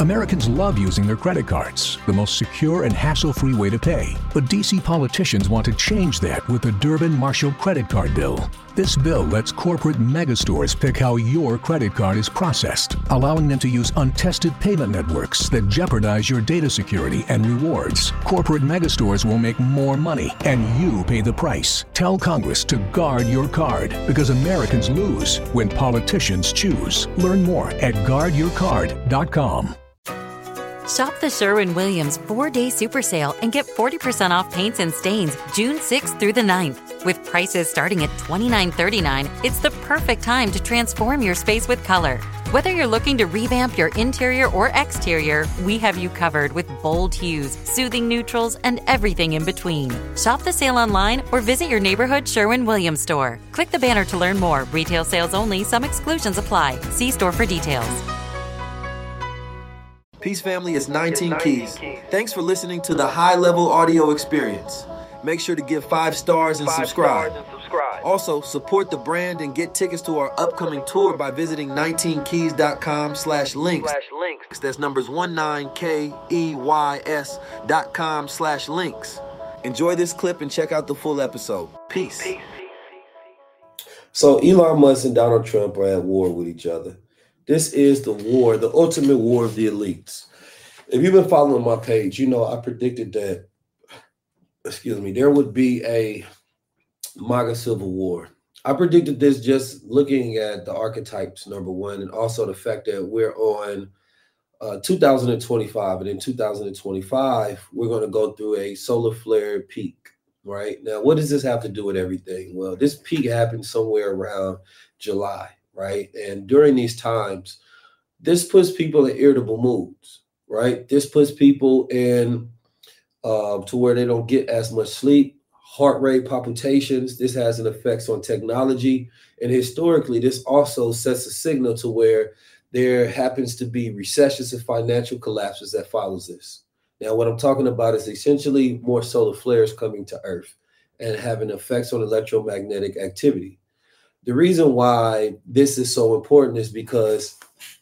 Americans love using their credit cards, the most secure and hassle-free way to pay. But D.C. politicians want to change that with the Durbin-Marshall credit card bill. This bill lets corporate megastores pick how your credit card is processed, allowing them to use untested payment networks that jeopardize your data security and rewards. Corporate megastores will make more money, and you pay the price. Tell Congress to guard your card, because Americans lose when politicians choose. Learn more at guardyourcard.com. Shop the Sherwin-Williams 4-Day Super Sale and get 40% off paints and stains June 6th through the 9th. With prices starting at $29.39, it's the perfect time to transform your space with color. Whether you're looking to revamp your interior or exterior, we have you covered with bold hues, soothing neutrals, and everything in between. Shop the sale online or visit your neighborhood Sherwin-Williams store. Click the banner to learn more. Retail sales only. Some exclusions apply. See store for details. Peace family, it's 19 Keys. Thanks for listening to the High Level Audio Experience. Make sure to give 5 stars and subscribe. Also, support the brand and get tickets to our upcoming tour by visiting 19keys.com/links. That's numbers 19keys.com/links. Enjoy this clip and check out the full episode. Peace. So Elon Musk and Donald Trump are at war with each other. This is the war, the ultimate war of the elites. If you've been following my page, you know I predicted that, there would be a MAGA civil war. I predicted this just looking at the archetypes, number one, and also the fact that we're on 2025, and in 2025, we're going to go through a solar flare peak, right? Now, what does this have to do with everything? Well, this peak happened somewhere around July. Right. And during these times, this puts people in irritable moods. Right. This puts people in to where they don't get as much sleep, heart rate palpitations. This has an effect on technology. And historically, this also sets a signal to where there happens to be recessions and financial collapses that follows this. Now, what I'm talking about is essentially more solar flares coming to Earth and having effects on electromagnetic activity. The reason why this is so important is because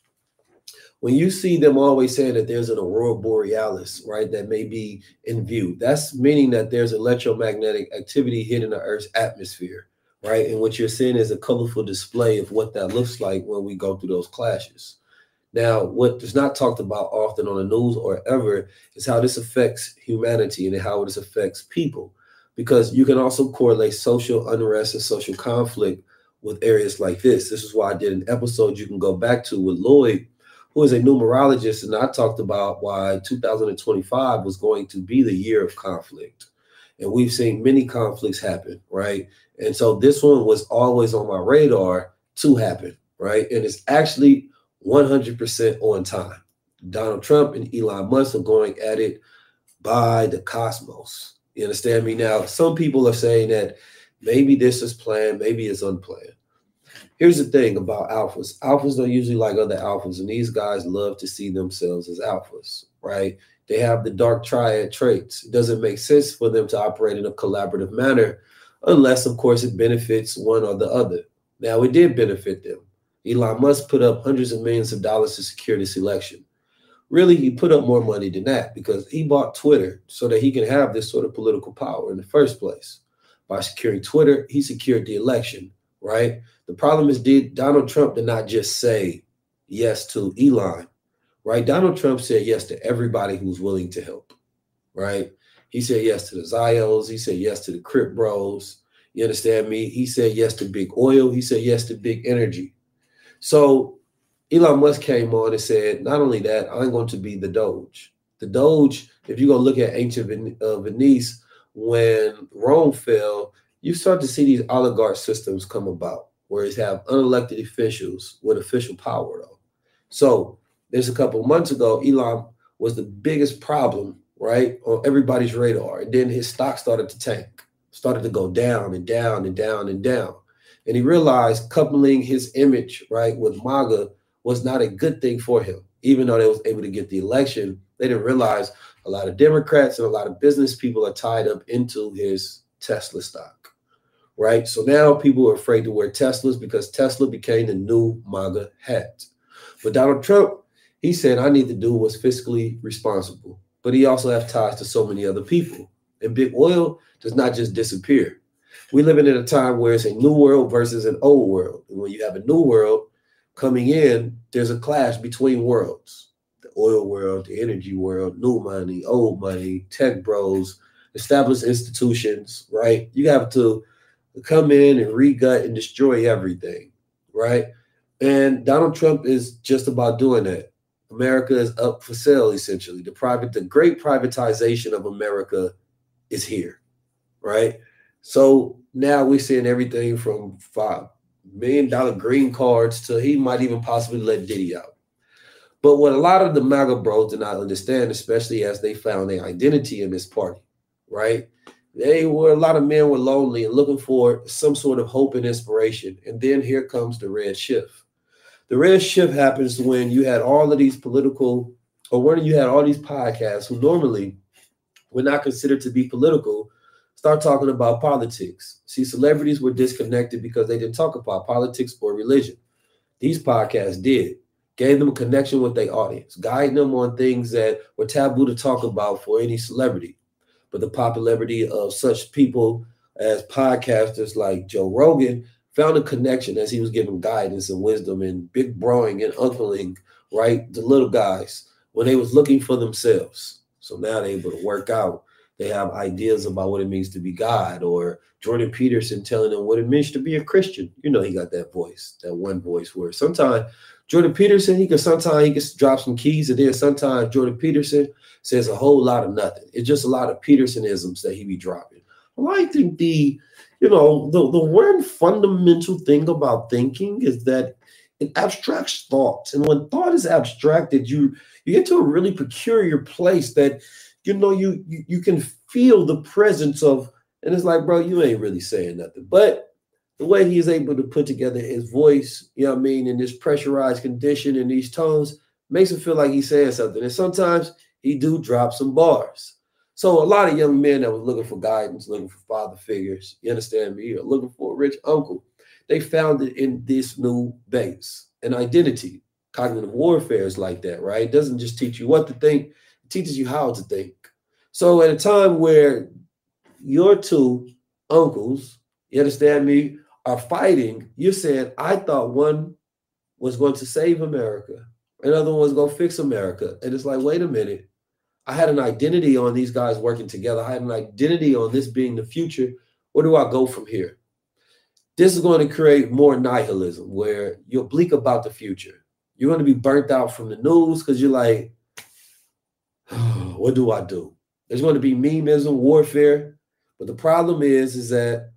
when you see them always saying that there's an aurora borealis, right, that may be in view, that's meaning that there's electromagnetic activity hitting the Earth's atmosphere, right? And what you're seeing is a colorful display of what that looks like when we go through those clashes. Now, what is not talked about often on the news or ever is how this affects humanity and how this affects people, because you can also correlate social unrest and social conflict with areas like this. This is why I did an episode you can go back to with Lloyd, who is a numerologist, and I talked about why 2025 was going to be the year of conflict. And we've seen many conflicts happen, right? And so this one was always on my radar to happen, right? And it's actually 100% on time. Donald Trump and Elon Musk are going at it by the cosmos. You understand me? Now, some people are saying that maybe this is planned, maybe it's unplanned. Here's the thing about alphas. Alphas don't usually like other alphas, and these guys love to see themselves as alphas, right? They have the dark triad traits. It doesn't make sense for them to operate in a collaborative manner unless, of course, it benefits one or the other. Now, it did benefit them. Elon Musk put up hundreds of millions of dollars to secure this election. Really, he put up more money than that because he bought Twitter so that he can have this sort of political power in the first place. By securing Twitter, he secured the election, right? The problem is Donald Trump did not just say yes to Elon, right? Donald Trump said yes to everybody who's willing to help, right? He said yes to the Zios. He said yes to the Crip Bros. You understand me? He said yes to big oil. He said yes to big energy. So Elon Musk came on and said, not only that, I'm going to be the Doge. The Doge, if you go look at ancient Venice, when Rome fell, you start to see these oligarch systems come about, where you have unelected officials with official power, though. So there's a couple of months ago, Elon was the biggest problem, right, on everybody's radar. And then his stock started to tank, started to go down and down and down and down. And he realized coupling his image, right, with MAGA was not a good thing for him. Even though they was able to get the election, they didn't realize a lot of Democrats and a lot of business people are tied up into his Tesla stock, right? So now people are afraid to wear Teslas because Tesla became the new MAGA hat. But Donald Trump, He said, I need to do what's fiscally responsible. But he also has ties to so many other people. And big oil does not just disappear. We're living in a time where it's a new world versus an old world. And when you have a new world coming in, there's a clash between worlds. The oil world, the energy world, new money, old money, tech bros, established institutions, right? You have to come in and re-gut and destroy everything, right? And Donald Trump is just about doing that. America is up for sale, essentially. The great privatization of America is here, right? So now we're seeing everything from $5 million green cards to he might even possibly let Diddy out. But what a lot of the MAGA bros did not understand, especially as they found their identity in this party, right? A lot of men were lonely and looking for some sort of hope and inspiration. And then here comes the red shift. The red shift happens when you had all of these political, or when you had all these podcasts who normally were not considered to be political, start talking about politics. See, celebrities were disconnected because they didn't talk about politics or religion. These podcasts did. Gave them a connection with their audience, guiding them on things that were taboo to talk about for any celebrity. But the popularity of such people as podcasters like Joe Rogan found a connection as he was giving guidance and wisdom and big broing and uncling, right? The little guys, when they was looking for themselves. So now they're able to work out. They have ideas about what it means to be God, or Jordan Peterson telling them what it means to be a Christian. You know, he got that voice, that one voice where sometimes Jordan Peterson, he can drop some keys, and then sometimes Jordan Peterson says a whole lot of nothing. It's just a lot of Petersonisms that he be dropping. Well, I think the one fundamental thing about thinking is that it abstracts thoughts. And when thought is abstracted, you get to a really peculiar place that, you can feel the presence of, and it's like, bro, you ain't really saying nothing. But the way he is able to put together his voice, in this pressurized condition and these tones, makes it feel like he's saying something. And sometimes he do drop some bars. So a lot of young men that was looking for guidance, looking for father figures, you understand me, or looking for a rich uncle, they found it in this new base, an identity. Cognitive warfare is like that, right? It doesn't just teach you what to think, it teaches you how to think. So at a time where your two uncles, you understand me, are fighting, you're saying, I thought one was going to save America, another one was going to fix America. And it's like, wait a minute. I had an identity on these guys working together. I had an identity on this being the future. Where do I go from here? This is going to create more nihilism where you're bleak about the future. You're going to be burnt out from the news because you're like, oh, what do I do? There's going to be memeism, warfare. But the problem is that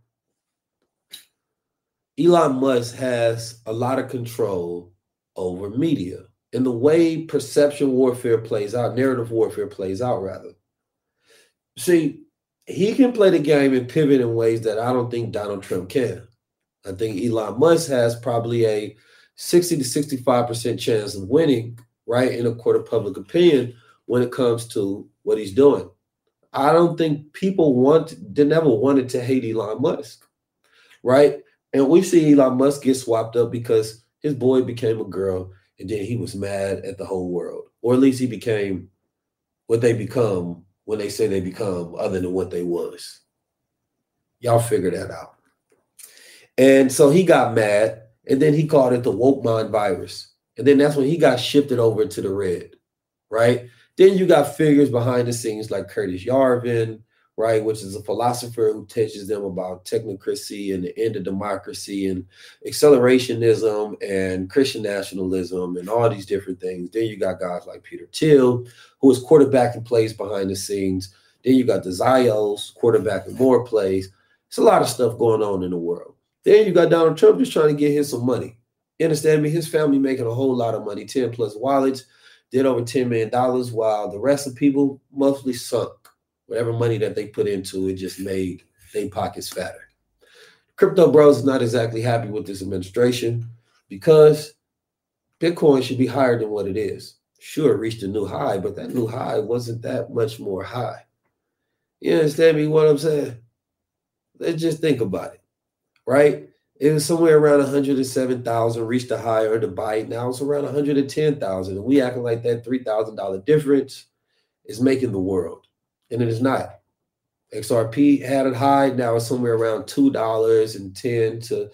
Elon Musk has a lot of control over media. And the way perception warfare plays out, narrative warfare plays out, rather. See, he can play the game and pivot in ways that I don't think Donald Trump can. I think Elon Musk has probably a 60 to 65% chance of winning, right, in a court of public opinion when it comes to what he's doing. I don't think people never wanted to hate Elon Musk, right? And we see Elon Musk get swapped up because his boy became a girl, and then he was mad at the whole world. Or at least he became what they become when they say they become other than what they was. Y'all figure that out. And so he got mad, and then he called it the woke mind virus. And then that's when he got shifted over to the red, right? Then you got figures behind the scenes like Curtis Yarvin, right, which is a philosopher who teaches them about technocracy and the end of democracy and accelerationism and Christian nationalism and all these different things. Then you got guys like Peter Thiel, who is quarterbacking plays behind the scenes. Then you got the Zios quarterbacking more plays. It's a lot of stuff going on in the world. Then you got Donald Trump just trying to get him some money. You understand me? His family making a whole lot of money, 10 plus wallets, did over $10 million, while the rest of people mostly sunk. Whatever money that they put into it just made their pockets fatter. Crypto bros is not exactly happy with this administration because Bitcoin should be higher than what it is. Sure, it reached a new high, but that new high wasn't that much more high. You understand me what I'm saying? Let's just think about it, right? It was somewhere around 107,000, reached a high under Biden. Now it's around 110,000. And we acting like that $3,000 difference is making the world. And it is not. XRP had it high. Now it's somewhere around $2.10 to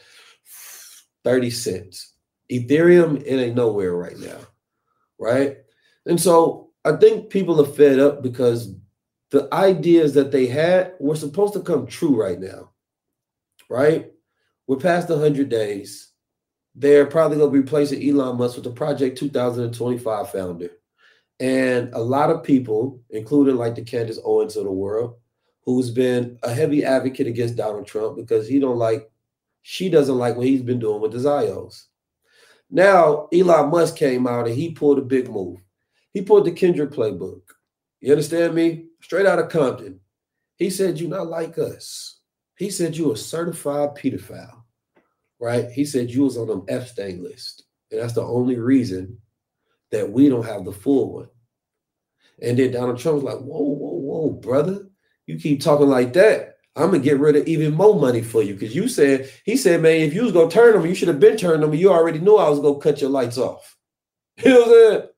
30 cents. Ethereum, it ain't nowhere right now. Right? And so I think people are fed up because the ideas that they had were supposed to come true right now. Right? We're past 100 days. They're probably going to be replacing Elon Musk with the Project 2025 founder. And a lot of people, including like the Candace Owens of the world, who's been a heavy advocate against Donald Trump because she doesn't like what he's been doing with the Zios. Now, Elon Musk came out and he pulled a big move. He pulled the Kendrick playbook. You understand me? Straight out of Compton. He said, "You're not like us." He said, "You a certified pedophile," right? He said, "You was on them Epstein list. And that's the only reason that we don't have the full one." And then Donald Trump was like, whoa, brother. You keep talking like that, I'm going to get rid of even more money for you. Because he said, man, if you was going to turn them, you should have been turning them. You already knew I was going to cut your lights off. You know what I'm saying?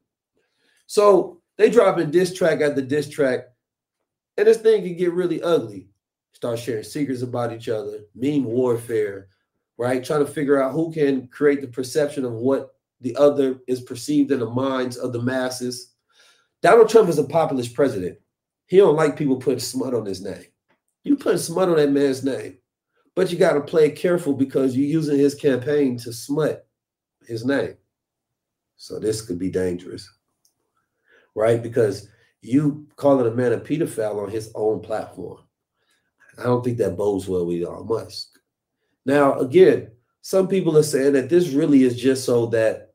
So they dropping diss track after diss track. And this thing can get really ugly. Start sharing secrets about each other, meme warfare, right? Trying to figure out who can create the perception of what the other is perceived in the minds of the masses. Donald Trump is a populist president. He don't like people putting smut on his name. You putting smut on that man's name, but you got to play careful because you're using his campaign to smut his name. So this could be dangerous, right? Because you calling a man a pedophile on his own platform. I don't think that bodes well with Elon Musk. Now, again, some people are saying that this really is just so that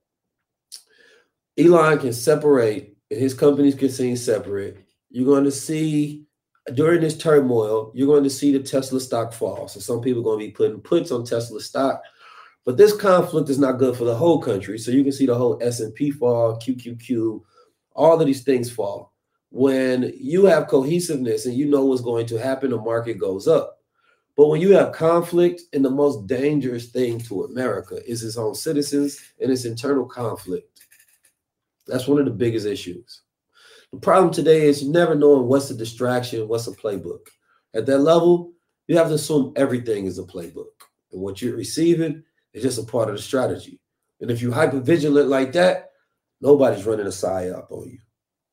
Elon can separate and his companies can seem separate. You're going to see, during this turmoil, you're going to see the Tesla stock fall. So some people are going to be putting puts on Tesla stock. But this conflict is not good for the whole country. So you can see the whole S&P fall, QQQ, all of these things fall. When you have cohesiveness and you know what's going to happen, the market goes up. But when you have conflict, and the most dangerous thing to America is its own citizens and its internal conflict. That's one of the biggest issues. The problem today is never knowing what's a distraction, what's a playbook. At that level, you have to assume everything is a playbook. And what you're receiving is just a part of the strategy. And if you're hypervigilant like that, nobody's running a psyop on you.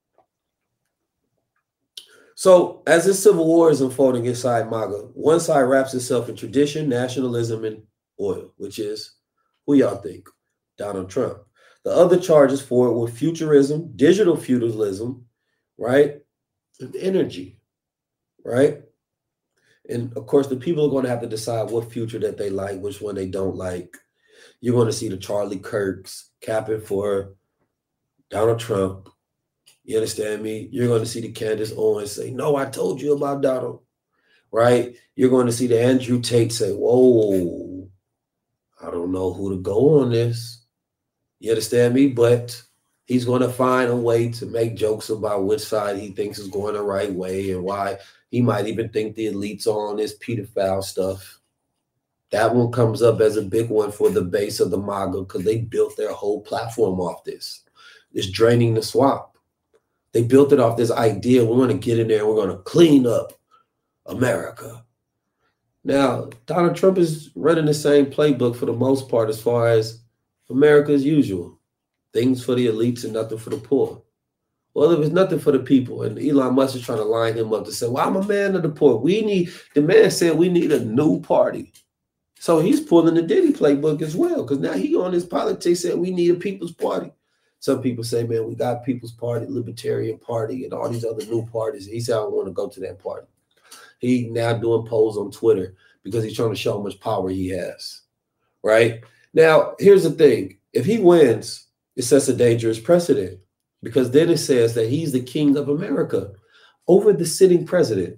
So as this civil war is unfolding inside MAGA, one side wraps itself in tradition, nationalism, and oil, which is, who y'all think? Donald Trump. The other charges for it were futurism, digital feudalism, right? And energy, right? And of course, the people are going to have to decide what future that they like, which one they don't like. You're going to see the Charlie Kirks capping for Donald Trump. You understand me? You're going to see the Candace Owens say, "No, I told you about Donald," right? You're going to see the Andrew Tate say, "Whoa, I don't know who to go on this." You understand me? But he's going to find a way to make jokes about which side he thinks is going the right way and why he might even think the elites are on this pedophile stuff. That one comes up as a big one for the base of the MAGA because they built their whole platform off this. It's draining the swamp. They built it off this idea. We want to get in there and we're going to clean up America. Now, Donald Trump is running the same playbook for the most part as far as America as usual. Things for the elites and nothing for the poor. Well, there was nothing for the people. And Elon Musk is trying to line him up to say, "Well, I'm a man of the poor. The man said we need a new party." So he's pulling the Diddy playbook as well, because now he on his politics said we need a people's party. Some people say, man, we got People's Party, Libertarian Party, and all these other new parties. He said, I don't want to go to that party. He now doing polls on Twitter because he's trying to show how much power he has, right? Now, here's the thing. If he wins, it sets a dangerous precedent because then it says that he's the king of America over the sitting president.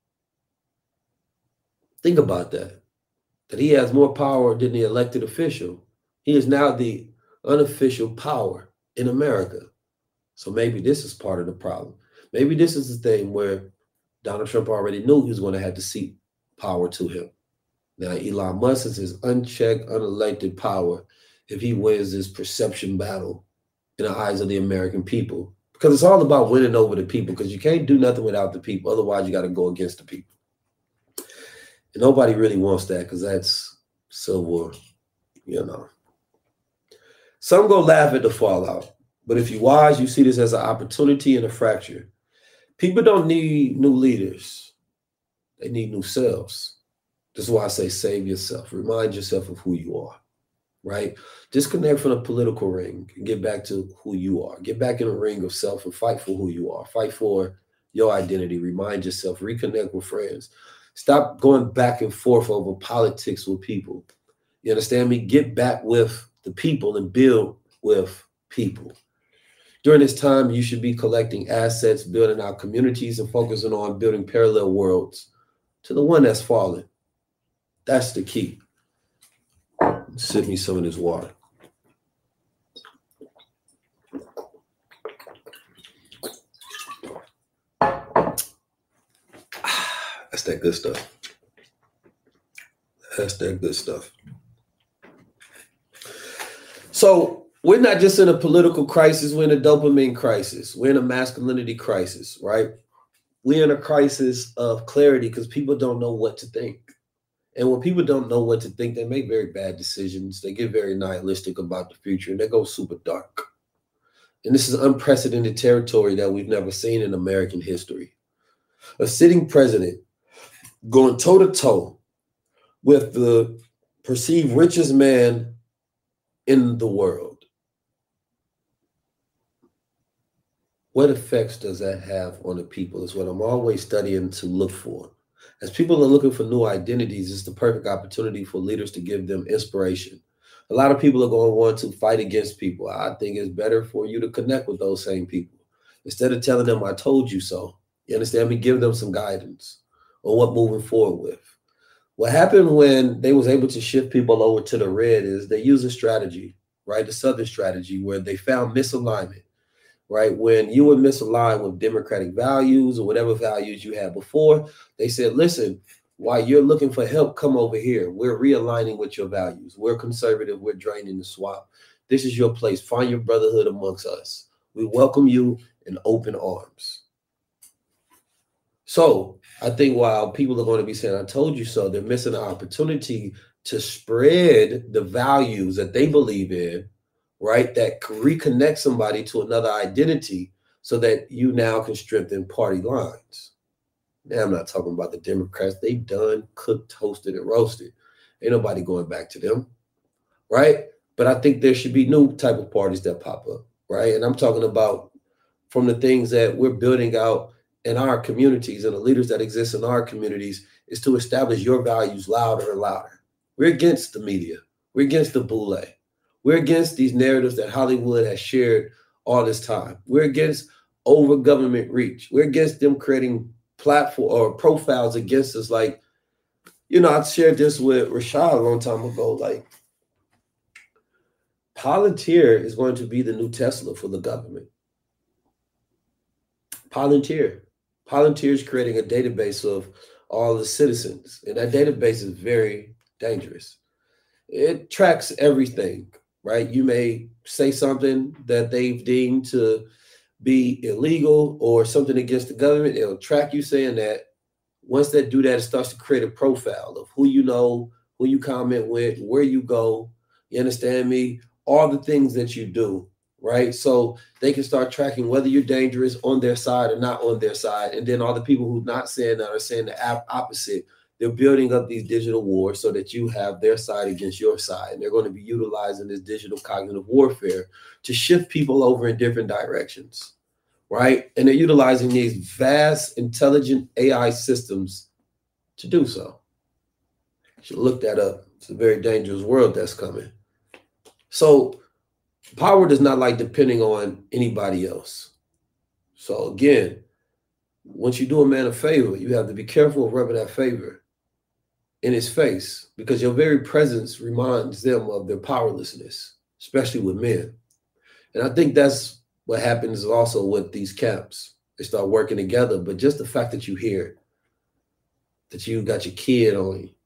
Think about that he has more power than the elected official. He is now the unofficial power in America. So maybe this is part of the problem. Maybe this is the thing where Donald Trump already knew he was going to have to cede power to him, Now, Elon Musk is his unchecked, unelected power if he wins this perception battle in the eyes of the American people. Because it's all about winning over the people, because you can't do nothing without the people. Otherwise, you got to go against the people. And nobody really wants that, because that's civil, you know. Some go laugh at the fallout, but if you're wise, you see this as an opportunity and a fracture. People don't need new leaders. They need new selves. This is why I say save yourself. Remind yourself of who you are, right? Disconnect from the political ring and get back to who you are. Get back in the ring of self and fight for who you are. Fight for your identity. Remind yourself. Reconnect with friends. Stop going back and forth over politics with people. You understand me? Get back with the people and build with people. During this time, you should be collecting assets, building our communities, and focusing on building parallel worlds to the one that's fallen. That's the key. Sip me some of this water. That's that good stuff. That's that good stuff. So we're not just in a political crisis, we're in a dopamine crisis. We're in a masculinity crisis, right? We're in a crisis of clarity because people don't know what to think. And when people don't know what to think, they make very bad decisions. They get very nihilistic about the future, and they go super dark. And this is unprecedented territory that we've never seen in American history. A sitting president going toe-to-toe with the perceived richest man in the world. What effects does that have on the people is what I'm always studying to look for. As people are looking for new identities, it's the perfect opportunity for leaders to give them inspiration. A lot of people are going to want to fight against people. I think it's better for you to connect with those same people. Instead of telling them, I told you so, you understand me? Give them some guidance on what moving forward with. What happened when they was able to shift people over to the red is they used a strategy, right? The Southern strategy, where they found misalignment, right? When you were misaligned with democratic values or whatever values you had before, they said, listen, while you're looking for help, come over here. We're realigning with your values. We're conservative. We're draining the swamp. This is your place. Find your brotherhood amongst us. We welcome you in open arms. So I think while people are going to be saying, I told you so, they're missing an opportunity to spread the values that they believe in, right? That can reconnect somebody to another identity so that you now can strengthen party lines. Now, I'm not talking about the Democrats. They done cooked, toasted, and roasted. Ain't nobody going back to them, right? But I think there should be new type of parties that pop up, right? And I'm talking about from the things that we're building out in our communities and the leaders that exist in our communities is to establish your values louder and louder. We're against the media. We're against the boule. We're against these narratives that Hollywood has shared all this time. We're against over government reach. We're against them creating platform or profiles against us. Like, you know, I shared this with Rashad a long time ago. Like, Palantir is going to be the new Tesla for the government. Palantir is creating a database of all the citizens, and that database is very dangerous. It tracks everything, right? You may say something that they've deemed to be illegal or something against the government. It'll track you saying that. Once they do that, it starts to create a profile of who you know, who you comment with, where you go. You understand me? All the things that you do, right? So they can start tracking whether you're dangerous on their side or not on their side. And then all the people who are not saying that are saying the opposite. They're building up these digital wars so that you have their side against your side. And they're going to be utilizing this digital cognitive warfare to shift people over in different directions, right? And they're utilizing these vast, intelligent AI systems to do so. You should look that up. It's a very dangerous world that's coming. So power does not like depending on anybody else. So again, once you do a man a favor, you have to be careful of rubbing that favor in his face, because your very presence reminds them of their powerlessness, especially with men. And I think that's what happens also with these camps. They start working together, but just the fact that you hear that you got your kid on you,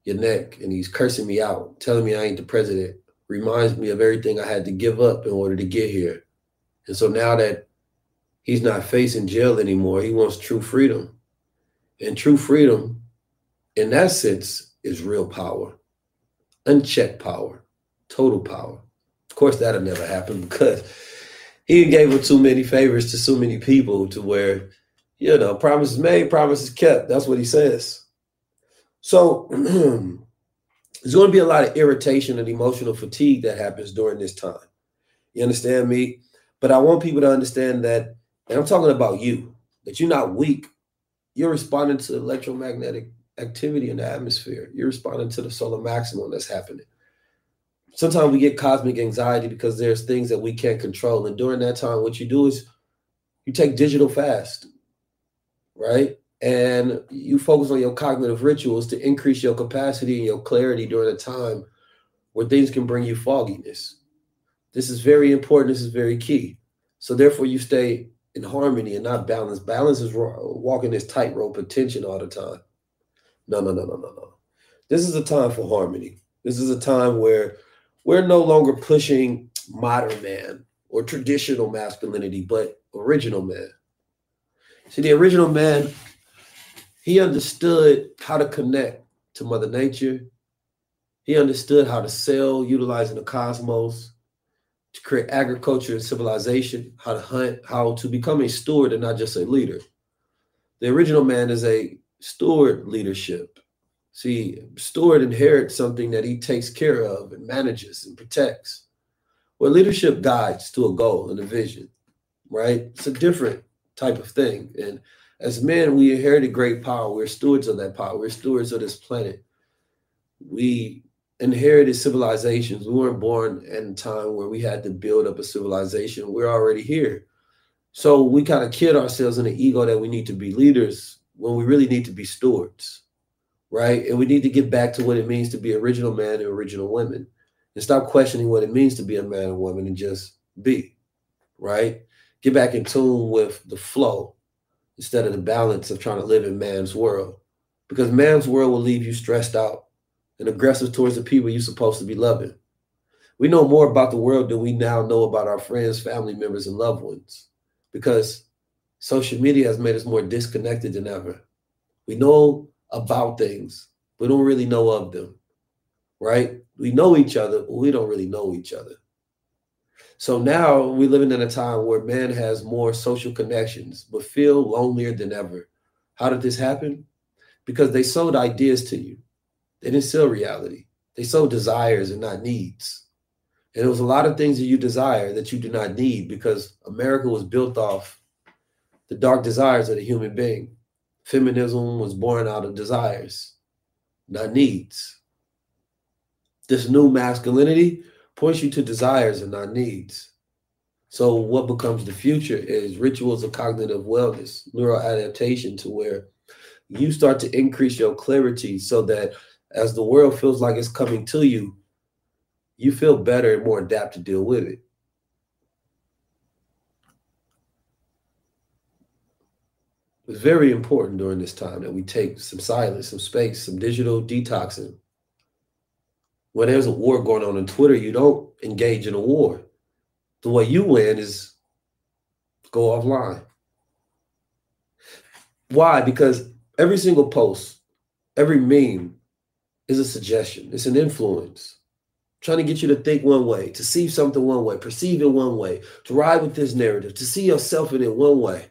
your neck, and he's cursing me out, telling me I ain't the president, reminds me of everything I had to give up in order to get here. And so now that he's not facing jail anymore, he wants true freedom. And true freedom, in that sense, is real power, unchecked power, total power. Of course, that'll never happen because he gave him too many favors to so many people to where, promises made, promises kept. That's what he says. So there's going to be a lot of irritation and emotional fatigue that happens during this time. You understand me? But I want people to understand that, and I'm talking about you, that you're not weak. You're responding to electromagnetic activity in the atmosphere. You're responding to the solar maximum that's happening. Sometimes we get cosmic anxiety because there's things that we can't control. And during that time, what you do is you take digital fast, right? And you focus on your cognitive rituals to increase your capacity and your clarity during a time where things can bring you fogginess. This is very important. This is very key. So therefore, you stay in harmony and not balance. Balance is walking this tightrope of tension all the time. No. This is a time for harmony. This is a time where we're no longer pushing modern man or traditional masculinity, but original man. See, the original man, he understood how to connect to Mother Nature. He understood how to sail, utilizing the cosmos, to create agriculture and civilization, how to hunt, how to become a steward and not just a leader. The original man is a steward leadership. See, steward inherits something that he takes care of and manages and protects. Well, leadership guides to a goal and a vision, right? It's a different type of thing. And as men, we inherited great power. We're stewards of that power. We're stewards of this planet. We inherited civilizations. We weren't born in a time where we had to build up a civilization. We're already here. So we kind of kid ourselves in the ego that we need to be leaders when we really need to be stewards, right? And we need to get back to what it means to be original man and original women and stop questioning what it means to be a man and woman and just be, right? Get back in tune with the flow instead of the balance of trying to live in man's world, because man's world will leave you stressed out and aggressive towards the people you're supposed to be loving. We know more about the world than we now know about our friends, family members, and loved ones, because social media has made us more disconnected than ever. We know about things, but we don't really know of them, right? We know each other, but we don't really know each other. So now we're living in a time where man has more social connections, but feel lonelier than ever. How did this happen? Because they sold ideas to you. They didn't sell reality. They sold desires and not needs. And there was a lot of things that you desire that you do not need, because America was built off the dark desires of the human being. Feminism was born out of desires, not needs. This new masculinity points you to desires and not needs. So what becomes the future is rituals of cognitive wellness, neuroadaptation, to where you start to increase your clarity so that as the world feels like it's coming to you, you feel better and more adapt to deal with it. It's very important during this time that we take some silence, some space, some digital detoxing. When there's a war going on Twitter, you don't engage in a war. The way you win is go offline. Why? Because every single post, every meme is a suggestion. It's an influence. Trying to get you to think one way, to see something one way, perceive it one way, to ride with this narrative, to see yourself in it one way.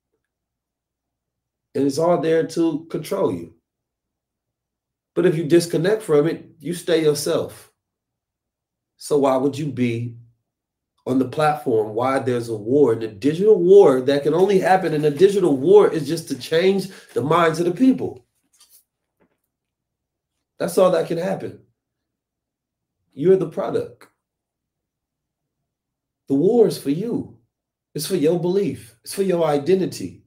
And it's all there to control you. But if you disconnect from it, you stay yourself. So why would you be on the platform? Why there's a war, and the digital war that can only happen in a digital war is just to change the minds of the people. That's all that can happen. You're the product. The war is for you. It's for your belief. It's for your identity.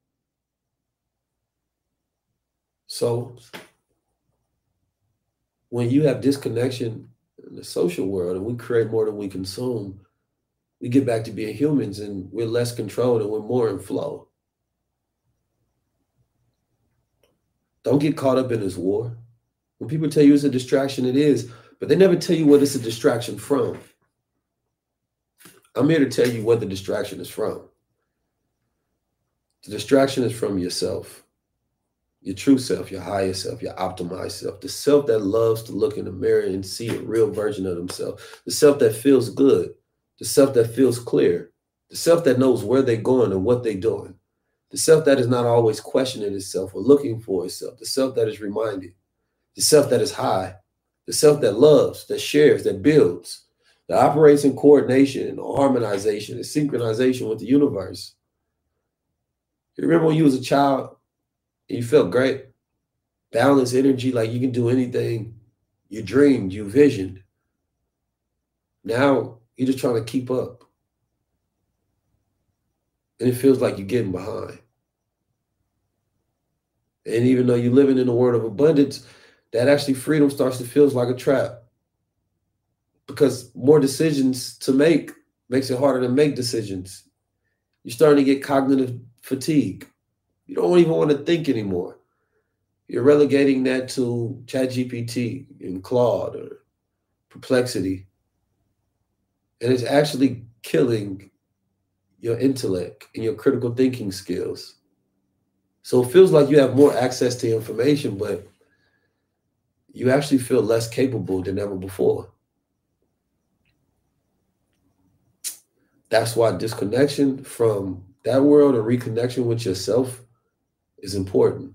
So when you have disconnection in the social world and we create more than we consume, we get back to being humans and we're less controlled and we're more in flow. Don't get caught up in this war. When people tell you it's a distraction, it is, but they never tell you what it's a distraction from. I'm here to tell you what the distraction is from. The distraction is from yourself, your true self, your higher self, your optimized self, the self that loves to look in the mirror and see a real version of themselves, the self that feels good, the self that feels clear, the self that knows where they're going and what they're doing, the self that is not always questioning itself or looking for itself, the self that is reminded, the self that is high, the self that loves, that shares, that builds, that operates in coordination and harmonization and synchronization with the universe. You remember when you was a child and you felt great, balanced energy, like you can do anything you dreamed, you visioned. Now you're just trying to keep up. And it feels like you're getting behind. And even though you're living in a world of abundance, that actually freedom starts to feel like a trap. Because more decisions to make makes it harder to make decisions. You're starting to get cognitive fatigue. You don't even want to think anymore. You're relegating that to ChatGPT and Claude or Perplexity. And it's actually killing your intellect and your critical thinking skills. So it feels like you have more access to information, but you actually feel less capable than ever before. That's why disconnection from that world and reconnection with yourself is important.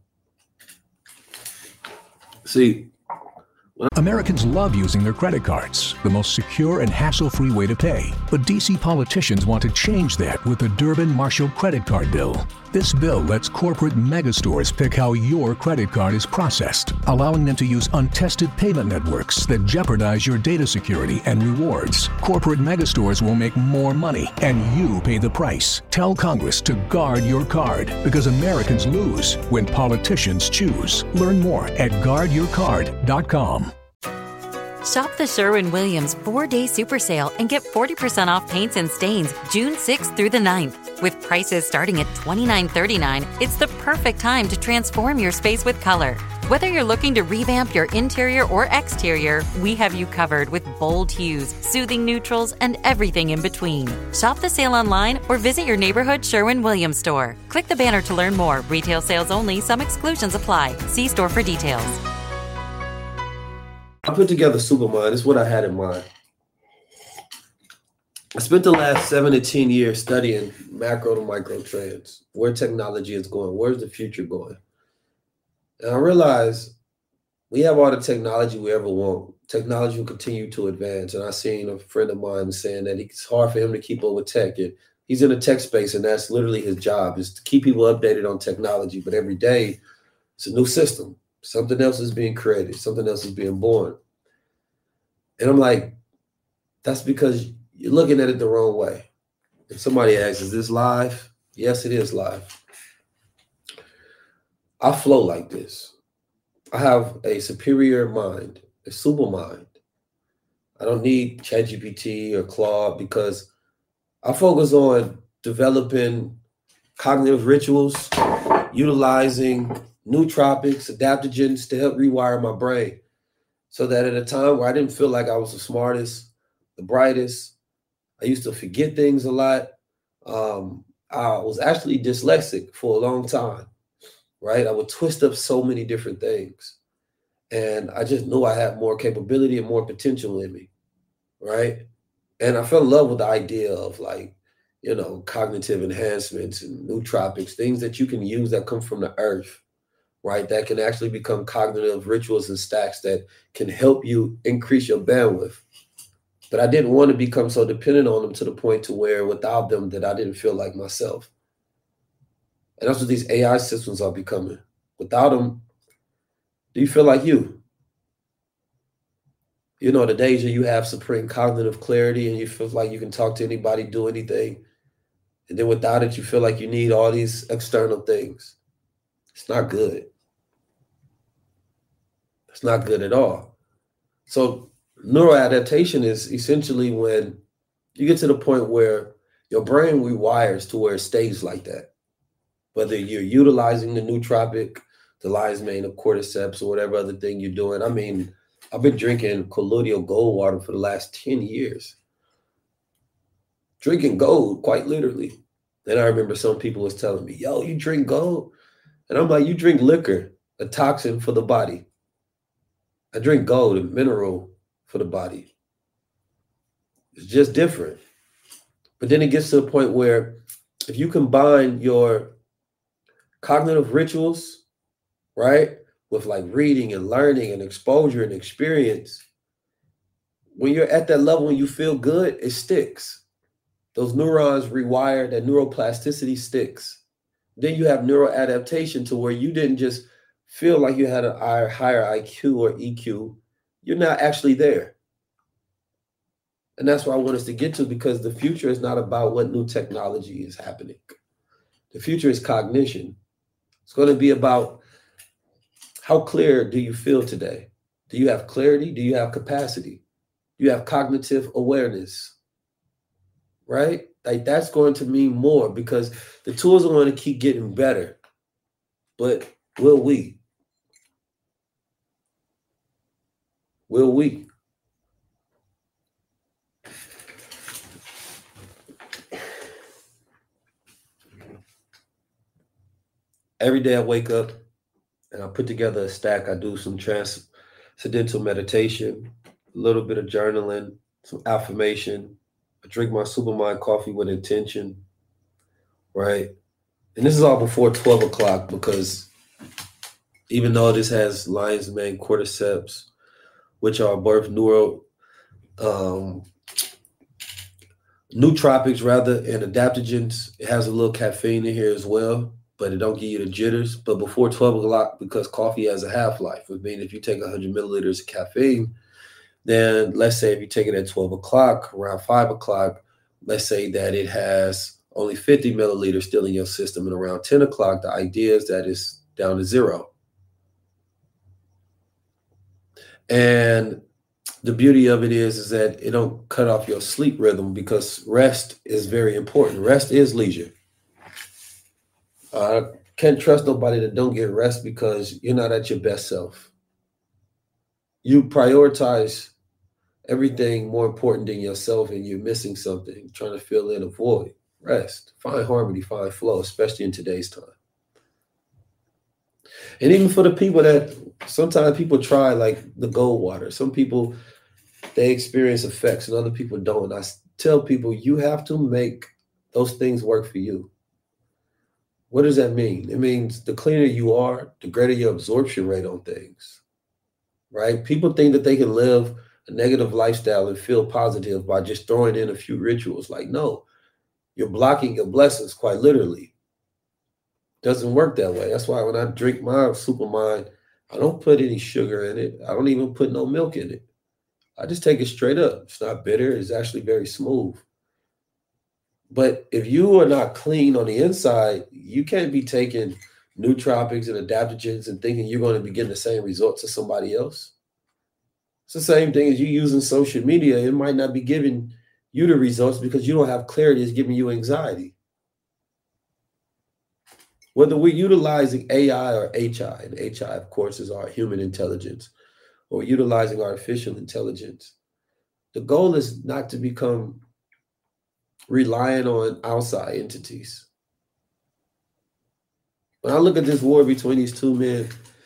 See, Americans love using their credit cards, the most secure and hassle-free way to pay. But DC politicians want to change that with the Durbin-Marshall credit card bill. This bill lets corporate megastores pick how your credit card is processed, allowing them to use untested payment networks that jeopardize your data security and rewards. Corporate megastores will make more money, and you pay the price. Tell Congress to guard your card, because Americans lose when politicians choose. Learn more at guardyourcard.com. Shop the Sherwin-Williams 4-day super sale and get 40% off paints and stains June 6th through the 9th. With prices starting at $29.39, it's the perfect time to transform your space with color. Whether you're looking to revamp your interior or exterior, we have you covered with bold hues, soothing neutrals, and everything in between. Shop the sale online or visit your neighborhood Sherwin-Williams store. Click the banner to learn more. Retail sales only. Some exclusions apply. See store for details. I put together Supermind. It's what I had in mind. I spent the last 7 to 10 years studying macro to micro trends, where technology is going, where's the future going. And I realized we have all the technology we ever want. Technology will continue to advance. And I seen a friend of mine saying that it's hard for him to keep up with tech. And he's in the tech space, and that's literally his job, is to keep people updated on technology. But every day, it's a new system. Something else is being created. Something else is being born. And I'm like, that's because you're looking at it the wrong way. If somebody asks, is this live? Yes, it is live. I flow like this. I have a superior mind, a super mind. I don't need ChatGPT or Claude, because I focus on developing cognitive rituals, utilizing nootropics, adaptogens to help rewire my brain, so that at a time where I didn't feel like I was the smartest, the brightest, I used to forget things a lot. I was actually dyslexic for a long time, right? I would twist up so many different things. And I just knew I had more capability and more potential in me, right? And I fell in love with the idea of, like, you know, cognitive enhancements and nootropics, things that you can use that come from the earth, right? That can actually become cognitive rituals and stacks that can help you increase your bandwidth. But I didn't want to become so dependent on them to the point to where without them that I didn't feel like myself. And that's what these AI systems are becoming. Without them, do you feel like you? You know, the days where you have supreme cognitive clarity and you feel like you can talk to anybody, do anything. And then without it, you feel like you need all these external things. It's not good. It's not good at all. So neuroadaptation is essentially when you get to the point where your brain rewires to where it stays like that. Whether you're utilizing the nootropic the lion's mane, the cordyceps, or whatever other thing you're doing. I mean, I've been drinking colloidal gold water for the last 10 years. Drinking gold, quite literally. Then I remember some people was telling me, yo, you drink gold? And I'm like, you drink liquor, a toxin for the body. I drink gold, a mineral for the body. It's just different. But then it gets to the point where if you combine your cognitive rituals, right, with like reading and learning and exposure and experience, when you're at that level and you feel good, it sticks. Those neurons rewire, that neuroplasticity sticks. Then you have neural adaptation to where you didn't just feel like you had a higher IQ or EQ. You're not actually there. And that's what I want us to get to, because the future is not about what new technology is happening. The future is cognition. It's going to be about how clear do you feel today? Do you have clarity? Do you have capacity? Do you have cognitive awareness? Right? Like that's going to mean more, because the tools are going to keep getting better. But will we? Will we? Every day I wake up and I put together a stack. I do some transcendental meditation, a little bit of journaling, some affirmation. I drink my Supermind coffee with intention, right? And this is all before 12 o'clock, because even though this has lion's mane, cordyceps, which are both nootropics rather, and adaptogens, it has a little caffeine in here as well, but it don't give you the jitters. But before 12 o'clock, because coffee has a half-life, which means if you take 100 milliliters of caffeine, then let's say if you take it at 12 o'clock, around 5 o'clock, let's say that it has only 50 milliliters still in your system, and around 10 o'clock, the idea is that it's down to 0. And the beauty of it is that it don't cut off your sleep rhythm, because rest is very important. Rest is leisure. I can't trust nobody that don't get rest, because you're not at your best self. You prioritize everything more important than yourself, and you're missing something, trying to fill in a void. Rest, find harmony, find flow, especially in today's time. And even for the people that, sometimes people try like the gold water. Some people, they experience effects and other people don't. And I tell people, you have to make those things work for you. What does that mean? It means the cleaner you are, the greater your absorption rate on things, right? People think that they can live a negative lifestyle and feel positive by just throwing in a few rituals. Like, no, you're blocking your blessings, quite literally. Doesn't work that way. That's why when I drink my Supermind, I don't put any sugar in it. I don't even put no milk in it. I just take it straight up. It's not bitter. It's actually very smooth. But if you are not clean on the inside, you can't be taking nootropics and adaptogens and thinking you're going to be getting the same results as somebody else. It's the same thing as you using social media. It might not be giving you the results because you don't have clarity. It's giving you anxiety. Whether we're utilizing AI or HI, and HI, of course, is our human intelligence, or utilizing artificial intelligence, the goal is not to become reliant on outside entities. When I look at this war between these two men,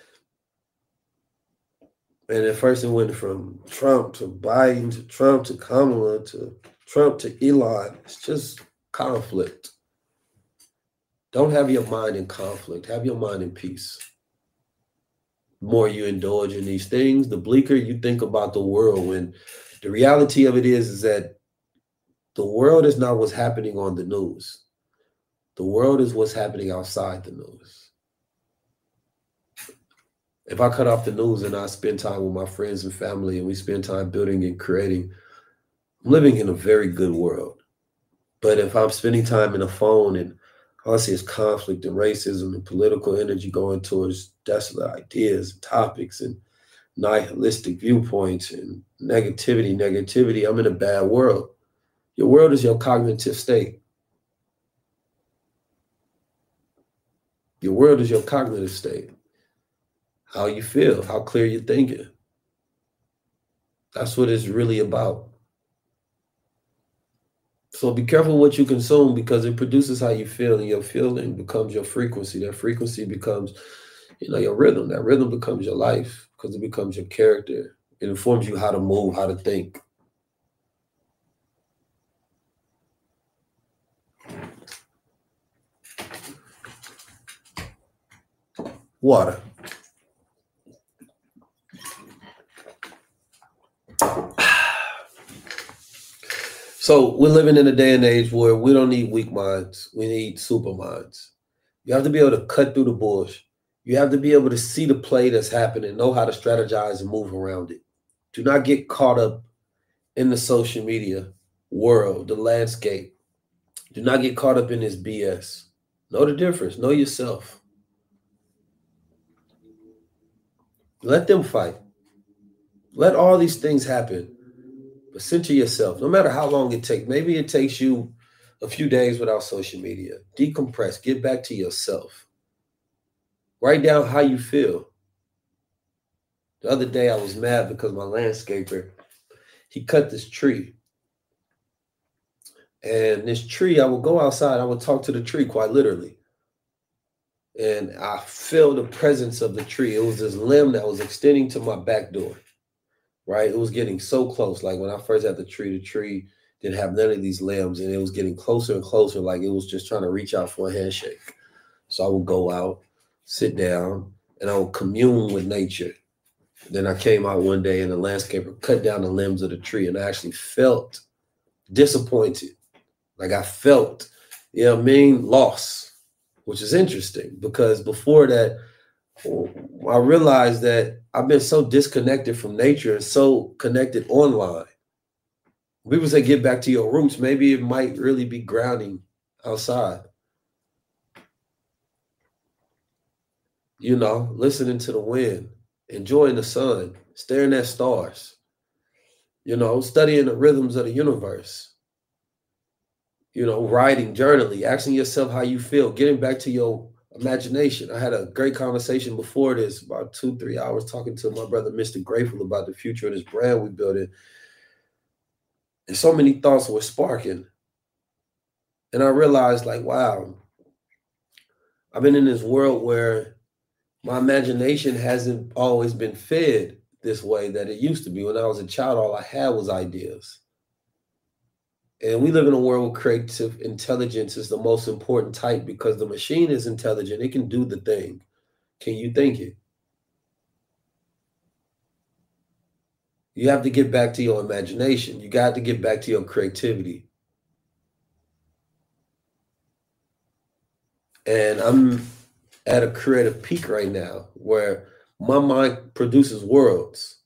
and at first it went from Trump to Biden to Trump to Kamala to Trump to Elon, it's just conflict. Don't have your mind in conflict. Have your mind in peace. The more you indulge in these things, the bleaker you think about the world. When the reality of it is that the world is not what's happening on the news. The world is what's happening outside the news. If I cut off the news and I spend time with my friends and family and we spend time building and creating, I'm living in a very good world. But if I'm spending time in a phone and all I see is conflict and racism and political energy going towards desolate ideas and topics and nihilistic viewpoints and negativity, I'm in a bad world. Your world is your cognitive state. Your world is your cognitive state. how you feel, how clear you're thinking. That's what it's really about. So be careful what you consume, because it produces how you feel, and your feeling becomes your frequency. That frequency becomes, your rhythm. That rhythm becomes your life, because it becomes your character. It informs you how to move, how to think. Water. So we're living in a day and age where we don't need weak minds. We need super minds. You have to be able to cut through the bush. You have to be able to see the play that's happening, know how to strategize and move around it. Do not get caught up in the social media world, the landscape. Do not get caught up in this BS. Know the difference. Know yourself. Let them fight. Let all these things happen. But center yourself, no matter how long it takes. Maybe it takes you a few days without social media. Decompress. Get back to yourself. Write down how you feel. The other day I was mad because my landscaper, he cut this tree. And this tree, I would go outside, I would talk to the tree quite literally. And I felt the presence of the tree. It was this limb that was extending to my back door, right? It was getting so close. Like when I first had the tree didn't have none of these limbs, and it was getting closer and closer, like it was just trying to reach out for a handshake. So I would go out, sit down, and I would commune with nature. Then I came out one day and the landscaper cut down the limbs of the tree, and I actually felt disappointed. Like I felt, loss, which is interesting, because before that, I realized that I've been so disconnected from nature and so connected online. People say get back to your roots. Maybe it might really be grounding outside. Listening to the wind, enjoying the sun, staring at stars, studying the rhythms of the universe, writing, journaling, asking yourself how you feel, getting back to your imagination. I had a great conversation before this, about 2-3 hours, talking to my brother, Mr. Grateful, about the future of this brand we built it. And so many thoughts were sparking. And I realized, like, wow, I've been in this world where my imagination hasn't always been fed this way that it used to be. When I was a child, all I had was ideas. And we live in a world where creative intelligence is the most important type, because the machine is intelligent. It can do the thing. Can you think it? You have to get back to your imagination. You got to get back to your creativity. And I'm at a creative peak right now where my mind produces worlds.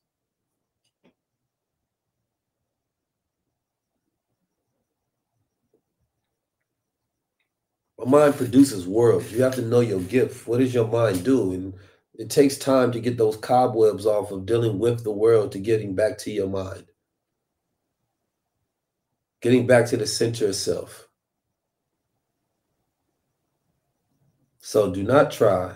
My mind produces worlds. You have to know your gift. What does your mind do? And it takes time to get those cobwebs off of dealing with the world to getting back to your mind. Getting back to the center of self. So do not try.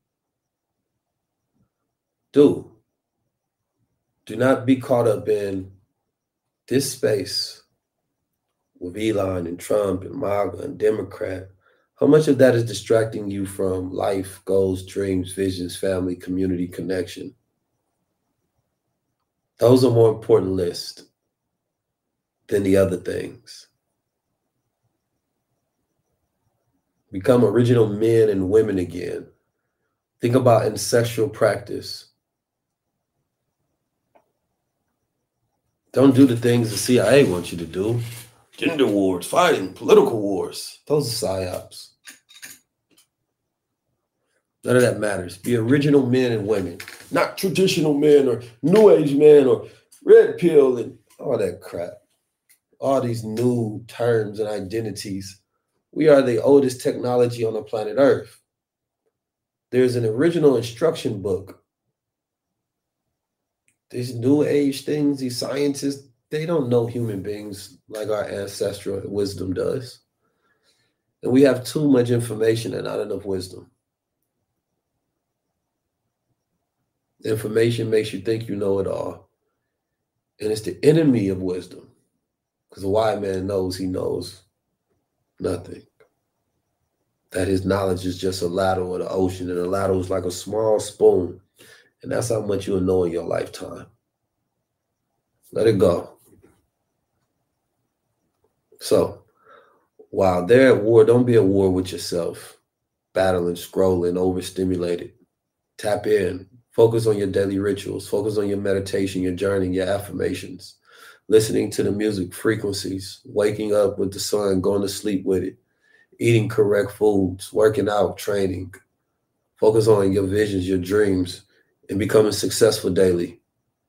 Do not be caught up in this space with Elon and Trump and MAGA and Democrat. How much of that is distracting you from life, goals, dreams, visions, family, community, connection? Those are more important lists than the other things. Become original men and women again. Think about ancestral practice. Don't do the things the CIA wants you to do. Gender wars, fighting, political wars. Those are psyops. None of that matters. Be original men and women, not traditional men or new age men or red pill and all that crap. All these new terms and identities. We are the oldest technology on the planet Earth. There's an original instruction book. These new age things, these scientists, they don't know human beings like our ancestral wisdom does. And we have too much information and not enough wisdom. Information makes you think you know it all. And it's the enemy of wisdom. Because a wise man knows he knows nothing. That his knowledge is just a ladle of the ocean, and a ladle is like a small spoon. And that's how much you'll know in your lifetime. Let it go. So, while they're at war, don't be at war with yourself. Battling, scrolling, overstimulated. Tap in. Focus on your daily rituals. Focus on your meditation, your journey, your affirmations. Listening to the music frequencies. Waking up with the sun, going to sleep with it. Eating correct foods, working out, training. Focus on your visions, your dreams, and becoming successful daily.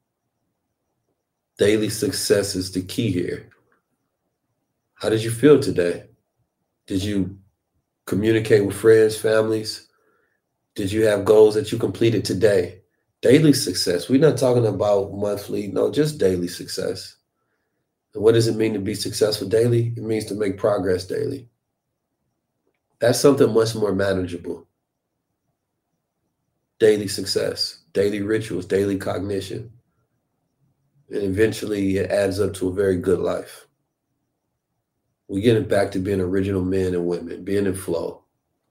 Daily success is the key here. How did you feel today? Did you communicate with friends, families? Did you have goals that you completed today? Daily success. We're not talking about monthly, no, just daily success. And what does it mean to be successful daily? It means to make progress daily. That's something much more manageable. Daily success, daily rituals, daily cognition. And eventually it adds up to a very good life. We're getting back to being original men and women, being in flow.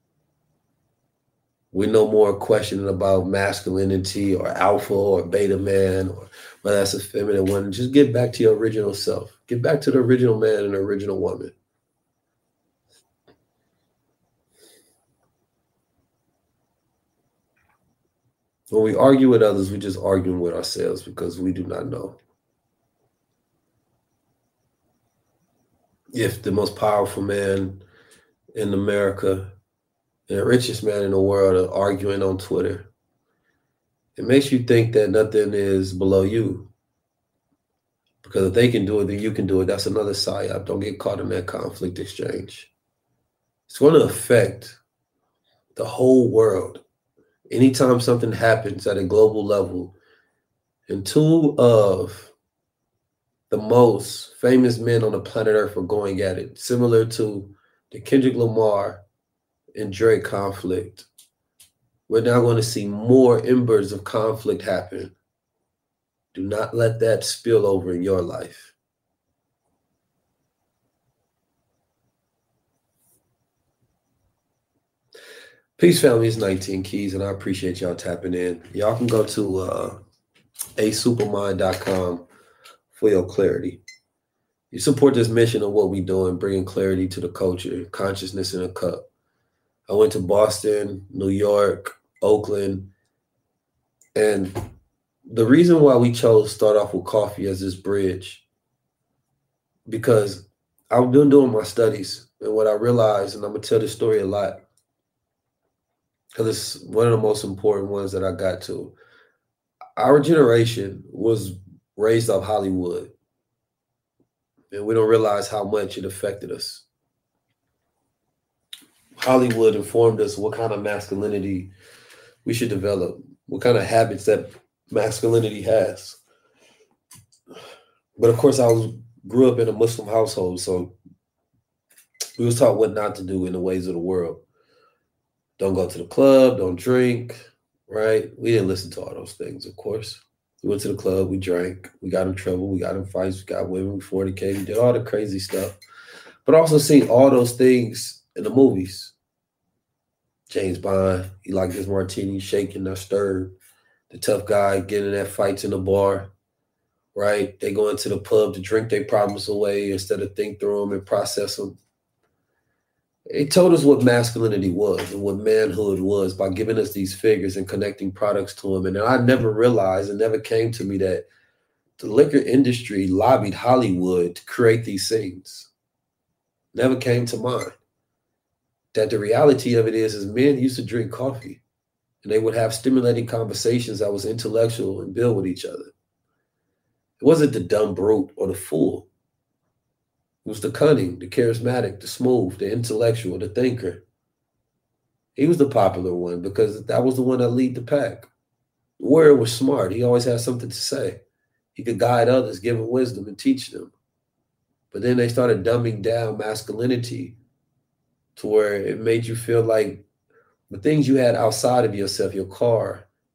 We're no more questioning about masculinity or alpha or beta man or whether that's a feminine one. Just get back to your original self. Get back to the original man and the original woman. When we argue with others, we're just arguing with ourselves because we do not know. If the most powerful man in America and the richest man in the world are arguing on Twitter, it makes you think that nothing is below you. Because if they can do it, then you can do it. That's another psyop. Don't get caught in that conflict exchange. It's going to affect the whole world. Anytime something happens at a global level, and two of the most famous men on the planet Earth are going at it, similar to the Kendrick Lamar and Drake conflict, we're now going to see more embers of conflict happen. Do not let that spill over in your life. Peace, family. It's 19 Keys, and I appreciate y'all tapping in. Y'all can go to asupermind.com for your clarity. You support this mission of what we're doing, bringing clarity to the culture, consciousness in a cup. I went to Boston, New York, Oakland, and the reason why we chose to start off with coffee as this bridge, because I've been doing my studies, and what I realized, and I'm going to tell this story a lot, because it's one of the most important ones that I got to. Our generation was raised off Hollywood, and we don't realize how much it affected us. Hollywood informed us what kind of masculinity we should develop, what kind of habits that masculinity has. But of course, grew up in a Muslim household, so we was taught what not to do in the ways of the world. Don't go to the club, don't drink, right? We didn't listen to all those things, of course. We went to the club, we drank, we got in trouble, we got in fights, we got women, we fornicated, did all the crazy stuff. But also seen all those things in the movies. James Bond, he liked his martini, shaking, not stirred. The tough guy getting in that fights in the bar, right? They go into the pub to drink their problems away instead of think through them and process them. It told us what masculinity was and what manhood was by giving us these figures and connecting products to them. And I never realized, it never came to me that the liquor industry lobbied Hollywood to create these scenes. Never came to mind. That the reality of it is men used to drink coffee and they would have stimulating conversations that was intellectual and build with each other. It wasn't the dumb brute or the fool. It was the cunning, the charismatic, the smooth, the intellectual, the thinker. He was the popular one because that was the one that lead the pack. The warrior was smart. He always had something to say. He could guide others, give them wisdom and teach them. But then they started dumbing down masculinity to where it made you feel like the things you had outside of yourself, your car,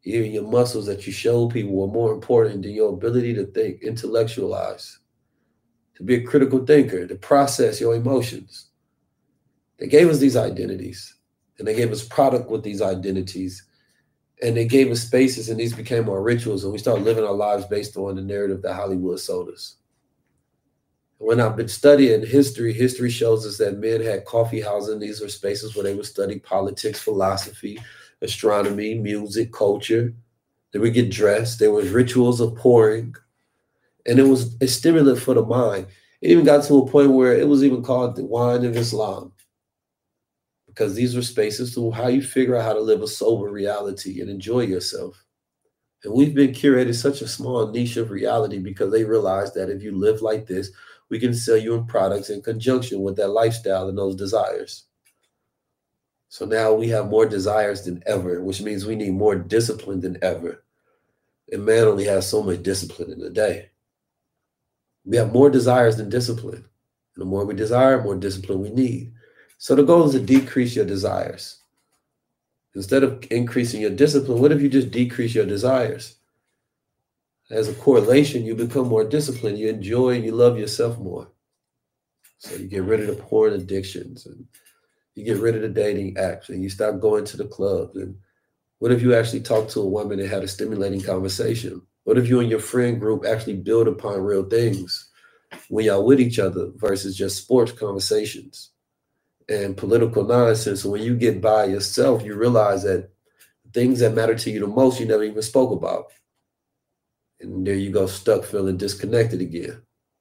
Even your muscles that you show people are more important than your ability to think, intellectualize, to be a critical thinker, to process your emotions. They gave us these identities, and they gave us product with these identities, and they gave us spaces, and these became our rituals, and we started living our lives based on the narrative that Hollywood sold us. When I've been studying history, history shows us that men had coffee houses, and these were spaces where they would study politics, philosophy, astronomy, music, culture. They would get dressed. There was rituals of pouring, and it was a stimulant for the mind. It even got to a point where it was even called the wine of Islam, because these were spaces to how you figure out how to live a sober reality and enjoy yourself. And we've been curated such a small niche of reality because they realized that if you live like this, we can sell you in products in conjunction with that lifestyle and those desires. So now we have more desires than ever, which means we need more discipline than ever. And man only has so much discipline in a day. We have more desires than discipline. And the more we desire, more discipline we need. So the goal is to decrease your desires. Instead of increasing your discipline, what if you just decrease your desires? As a correlation, you become more disciplined. You enjoy and you love yourself more. So you get rid of the porn addictions, and you get rid of the dating apps, and you stop going to the clubs. And what if you actually talk to a woman and had a stimulating conversation? What if you and your friend group actually build upon real things when y'all with each other versus just sports conversations and political nonsense? And when you get by yourself, you realize that things that matter to you the most, you never even spoke about. And there you go, stuck, feeling disconnected again.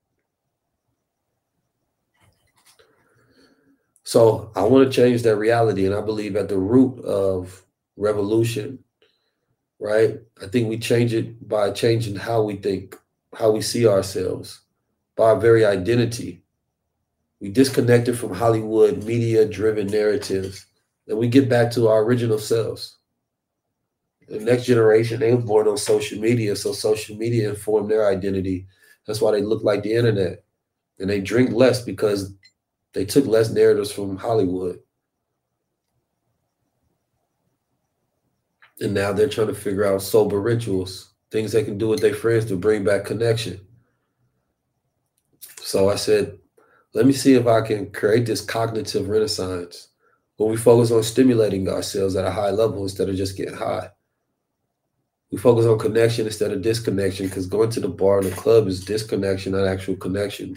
So I want to change that reality. And I believe at the root of revolution, right? I think we change it by changing how we think, how we see ourselves, by our very identity. We disconnected from Hollywood media-driven narratives, and we get back to our original selves. The next generation, they were born on social media, so social media informed their identity. That's why they look like the internet. And they drink less because they took less narratives from Hollywood. And now they're trying to figure out sober rituals, things they can do with their friends to bring back connection. So I said, let me see if I can create this cognitive renaissance where we focus on stimulating ourselves at a high level instead of just getting high. We focus on connection instead of disconnection, because going to the bar and the club is disconnection, not actual connection.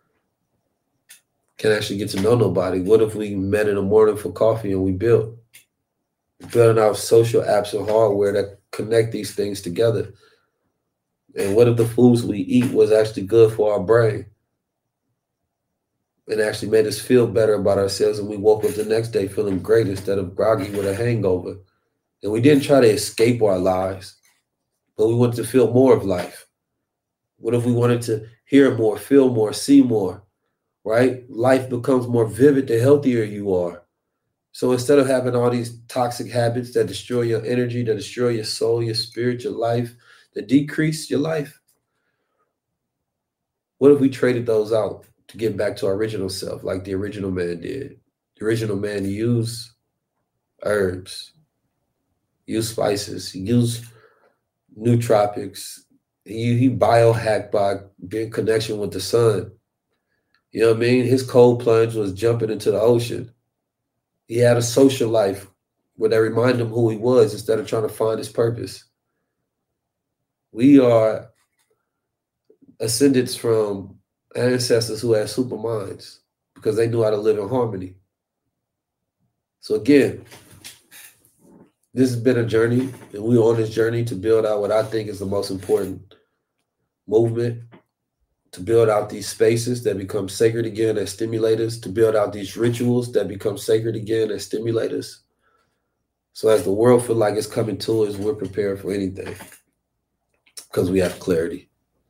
Can't actually get to know nobody. What if we met in the morning for coffee and we built? Building our social apps and hardware that connect these things together. And what if the foods we eat was actually good for our brain and actually made us feel better about ourselves, and we woke up the next day feeling great instead of groggy with a hangover? And we didn't try to escape our lives, but we wanted to feel more of life. What if we wanted to hear more, feel more, see more, right? Life becomes more vivid the healthier you are. So instead of having all these toxic habits that destroy your energy, that destroy your soul, your spirit, your life, that decrease your life, what if we traded those out to get back to our original self, like the original man did? The original man used herbs, used spices, he used nootropics. He biohacked by being in connection with the sun. You know what I mean? His cold plunge was jumping into the ocean. He had a social life where they remind him who he was instead of trying to find his purpose. We are ascendants from ancestors who had super minds because they knew how to live in harmony. So again, this has been a journey, and we're on this journey to build out what I think is the most important movement, to build out these spaces that become sacred again as stimulators, to build out these rituals that become sacred again as stimulators. So as the world feels like it's coming to us, we're prepared for anything because we have clarity.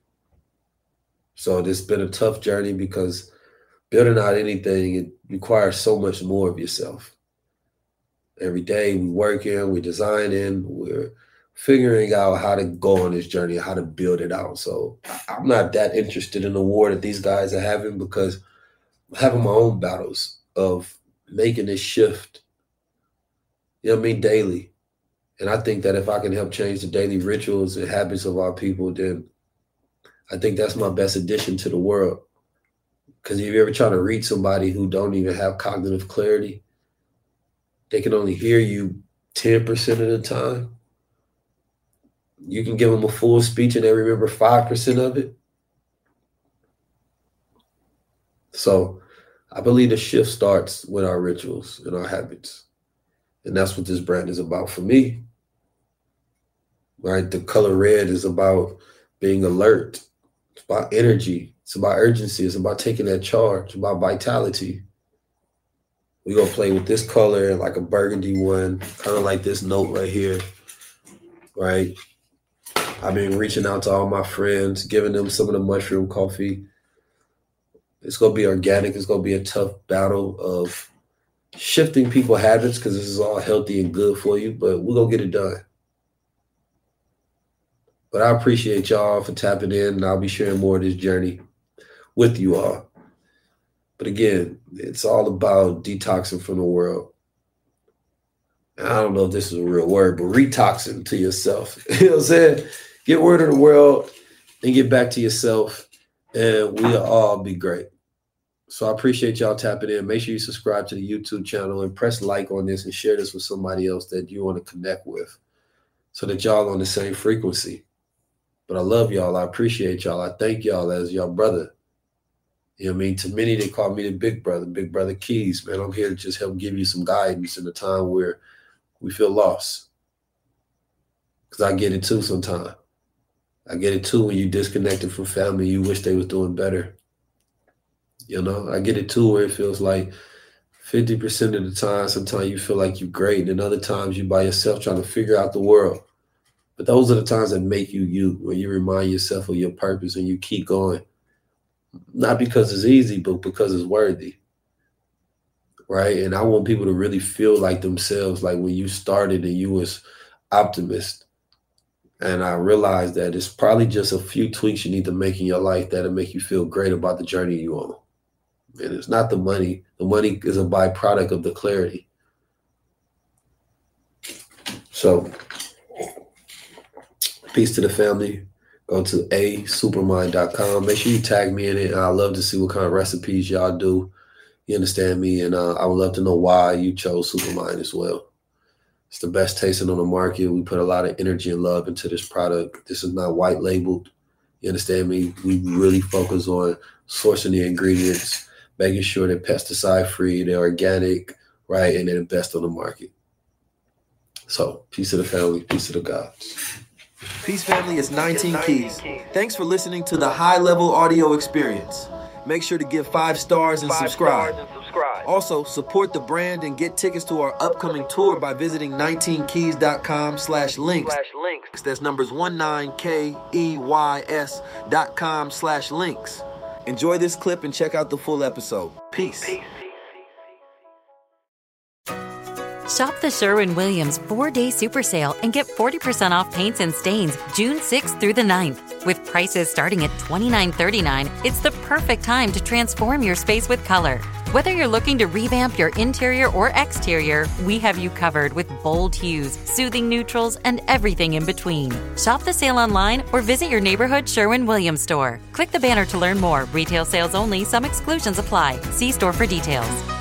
So this has been a tough journey because building out anything, it requires so much more of yourself. Every day we're working, we're designing, we're figuring out how to go on this journey, how to build it out. So I'm not that interested in the war that these guys are having because I'm having my own battles of making this shift, you know what I mean, daily. And I think that if I can help change the daily rituals and habits of our people, then I think that's my best addition to the world. Because if you ever try to reach somebody who don't even have cognitive clarity, they can only hear you 10% of the time. You can give them a full speech and they remember 5% of it. So I believe the shift starts with our rituals and our habits. And that's what this brand is about for me. Right? The color red is about being alert. It's about energy. It's about urgency. It's about taking that charge. It's about vitality. We're going to play with this color, like a burgundy one, kind of like this note right here. Right? I've been reaching out to all my friends, giving them some of the mushroom coffee. It's going to be organic. It's going to be a tough battle of shifting people's habits because this is all healthy and good for you, but we're going to get it done. But I appreciate y'all for tapping in, and I'll be sharing more of this journey with you all. But again, it's all about detoxing from the world. And I don't know if this is a real word, but retoxing to yourself. You know what I'm saying? Get rid of the world and get back to yourself, and we'll all be great. So I appreciate y'all tapping in. Make sure you subscribe to the YouTube channel and press like on this and share this with somebody else that you want to connect with so that y'all on the same frequency. But I love y'all. I appreciate y'all. I thank y'all as y'all brother. You know what I mean? To many, they call me the Big Brother Keys. Man, I'm here to just help give you some guidance in a time where we feel lost. Because I get it too sometimes. I get it too when you disconnected from family. You wish they was doing better. You know, I get it too where it feels like 50% of the time, sometimes you feel like you're great. And other times you by yourself trying to figure out the world. But those are the times that make you you, when you remind yourself of your purpose and you keep going. Not because it's easy, but because it's worthy. Right? And I want people to really feel like themselves, like when you started and you was optimist. And I realized that it's probably just a few tweaks you need to make in your life that'll make you feel great about the journey you're on. And it's not the money. The money is a byproduct of the clarity. So, peace to the family. Go to asupermind.com. Make sure you tag me in it. I love to see what kind of recipes y'all do. You understand me? And I would love to know why you chose Supermind as well. It's the best tasting on the market. We put a lot of energy and love into this product. This is not white labeled. You understand me? We really focus on sourcing the ingredients, making sure they're pesticide free, they're organic, right? And they're the best on the market. So peace to the family, peace to the gods. Peace Family is 19 Keys. Thanks for listening to the High Level Audio Experience. Make sure to give 5 stars and subscribe. Also, support the brand and get tickets to our upcoming tour by visiting 19keys.com/links. That's numbers 19keys.com/links. Enjoy this clip and check out the full episode. Peace. Shop the Sherwin-Williams 4-day super sale and get 40% off paints and stains June 6th through the 9th. With prices starting at $29.39, it's the perfect time to transform your space with color. Whether you're looking to revamp your interior or exterior, we have you covered with bold hues, soothing neutrals, and everything in between. Shop the sale online or visit your neighborhood Sherwin-Williams store. Click the banner to learn more. Retail sales only. Some exclusions apply. See store for details.